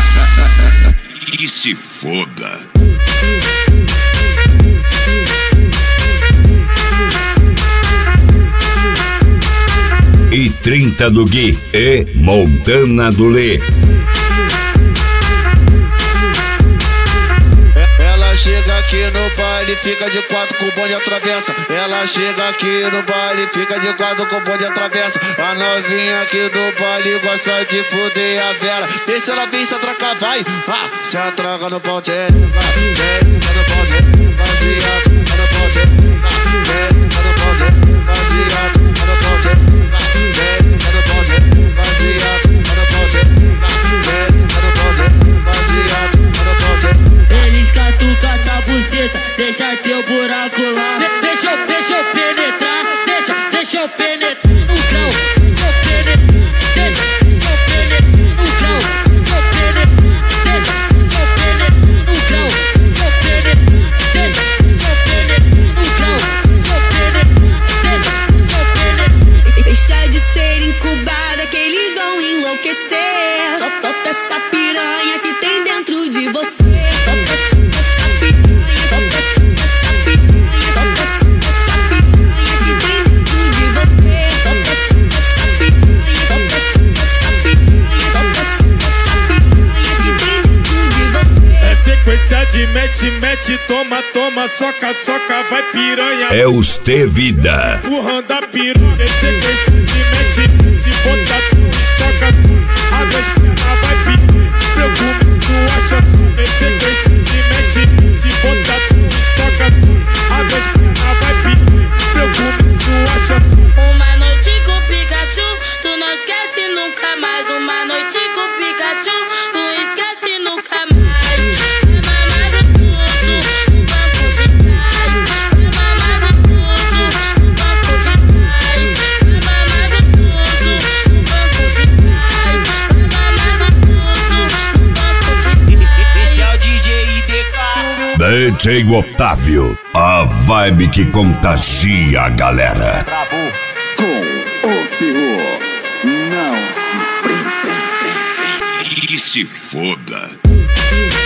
Que se foda. E 30 do Gui e Montana do Lê. Ela chega aqui no baile, fica de quatro com o bonde atravessa. Ela chega aqui no baile, fica de quatro com o bonde atravessa. A novinha aqui do baile gosta de fuder a Vera. Vê se ela vem se atracar, vai. Se atraca no pau, tchê. No pau, tchê. Baseado no pau, tchê. No pau, tchê. Baseado no pau, tchê. No pau, tchê. Baseado no pau, tchê. No pau, tchê. Baseado no pau, tchê. Eles catucam a buceta, deixa teu buraco lá. Deixa eu penetrar, deixa eu penetrar no grão. Deixa eu penetrar, deixa eu penetrar no grão. Deixa eu penetrar, deixa eu penetrar no grão. Deixa eu penetrar, deixa eu penetrar no grão. Deixa eu penetrar, deixa eu penetrar. Deixa de ser incubada que eles vão enlouquecer. Toca essa piranha que tem dentro de você. Sequência de mete, toma, soca, vai piranha. É os T-Vida. Empurrando a piranha. Sequência de mete, bota tu e soca tu. A duas pernas vai piranha. Eu começo a chantar. Sequência de mete, bota tu e soca tu. A duas pernas vai piranha. Eu começo a chantar. Uma noite com Pikachu, tu não esquece nunca mais. Uma noite com Pikachu, tu esquece nunca mais. DJ Otávio, a vibe que contagia a galera. Com o terror, não se prende. Que se foda.